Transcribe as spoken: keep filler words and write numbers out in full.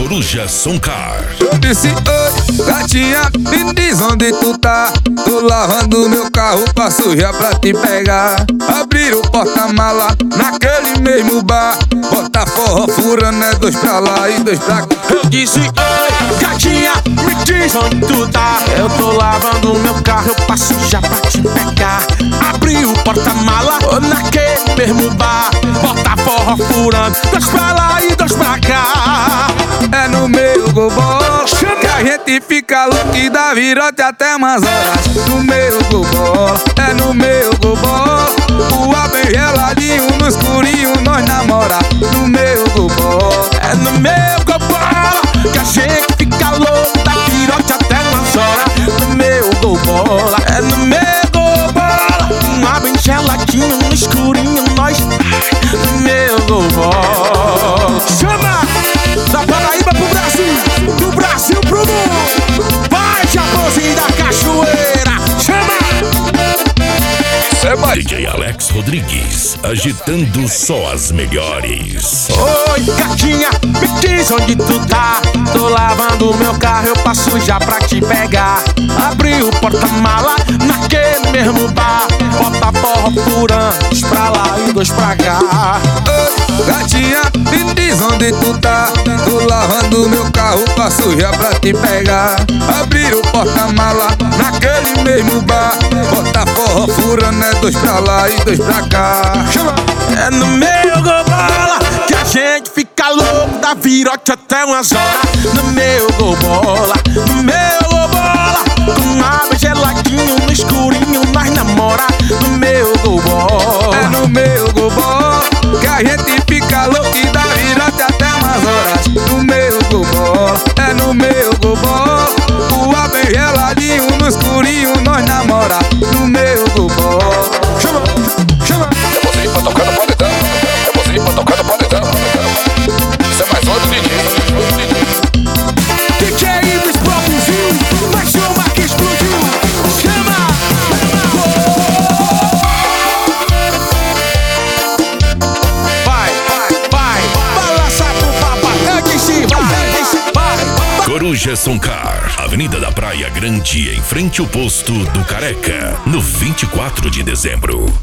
Coruja Soncar. Eu disse, oi, gatinha, me diz onde tu tá. Tô lavando meu carro pra sujar pra te pegar. Abrir o porta-mala naquele mesmo bar. Bota forró furando, é dois pra lá e dois pra cá. Eu disse, oi, gatinha, me diz onde tu tá. Eu tô lavando meu carro, eu passo já pra te pegar. Abri o porta-mala naquele mesmo bar. Bota forró furando, dois pra lá e dois pra cá. É no meu gogó que a gente fica louco e dá virote até umas horas. No meu gogó, é no meu gogó. O ar bem geladinho, no escurinho nós namora. No meu gogó, é no meu gobola que a gente fica louco, dá virote até umas horas. No meu gobola, é no meu gobola. Um ar bem geladinho, no escurinho nós. No meu gobola. Chama! Da Paraíba pro Brasil, do Brasil pro mundo. Vai, Japãozinho da Cachoeira, chama! D J Alex Rodrigues, agitando só as melhores. Oi, gatinha, me diz onde tu tá. Tô lavando meu carro, eu passo já pra te pegar. Abri o porta-mala naquele mesmo bar. Bota forró furando, dois pra lá e dois pra cá. oi, gatinha, me diz onde tu tá. Tô lavando meu carro pra sujar pra te pegar. Abrir o porta-mala naquele mesmo bar. Bota forró furando, é dois pra lá e dois pra cá. Chama! É no meu gobola que a gente fica louco, dá virote até umas horas. No meu gobola, no meu gobola. Com água geladinho, no escurinho nós namora. No meu gobola, é no meu gogó que a gente fica louco e dá virote até umas horas. No meu gogó, é no meu gogó. O ar bem geladinho, no escurinho nós namora. No meu gogó. chama, chama. É você pra tocar no paredão. É você pra tocar no paredão. Isso é mais um do D J. D J Ibis produziu, mais uma que explodiu. Chama! Vai, vai, vai, balança pro papai. Eu disse vai, vai. Coruja Soncar, Avenida da Praia Grande, em frente ao posto do Careca, no vinte e quatro de dezembro.